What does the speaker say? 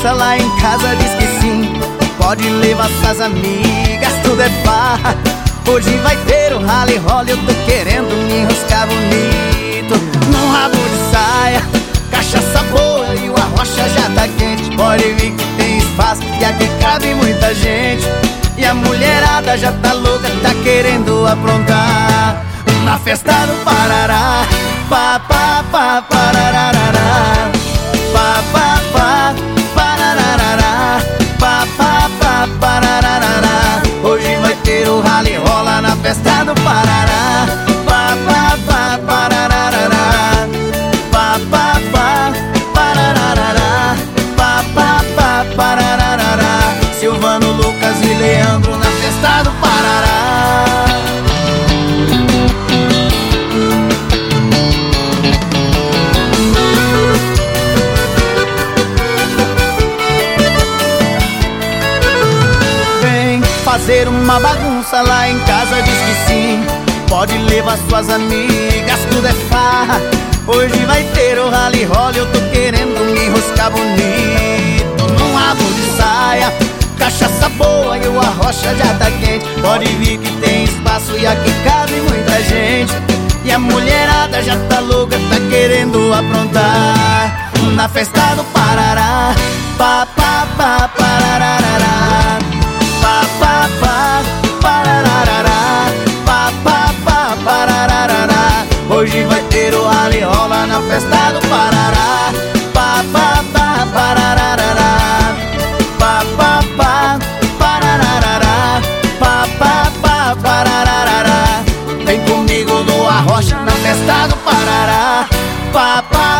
bagunça lá em casa, diz que sim. Pode levar suas amigas, tudo é farra. Hoje vai ter o rally roll, eu tô querendo me enroscar bonito num rabo de saia, cachaça boa e o arrocha já tá quente. Pode vir que tem espaço e aqui cabe muita gente. E a mulherada já tá louca, tá querendo aprontar na festa do Parará. Pá, pá, pá, parararará. Pá, pá, pá, parararará. Pá, pá, pá, parararará. Hoje vai ter o rally rola na festa do Parará. Pá, pá, pá, parararará. Pá, pá, pá, parararará. Pá, pá, pá, parararará. Silvano, Lucas e Leandro na festa do Parará. Vem fazer uma bagunça lá em casa, diz que sim. Pode levar suas amigas, tudo é farra. Hoje vai ter o rally roll, eu tô querendo me enroscar bonito num rabo de saia, cachaça boa e o arrocha já tá quente. Pode vir que tem espaço e aqui cabe muita gente. E a mulherada já tá louca, tá querendo aprontar na festa do Parará. Pá, pá, pá, parararará. Pá, pá, pá, parararará. Pá, pá, pá, parararará. Hoje vai ter o rally rola na festa do Parará. Pá, pá, pá, parararará. Pá, pá, pá, parararará. Pá, pá, pá, parararará. Vem comigo no arrocha na festa do Parará. Pá, pá,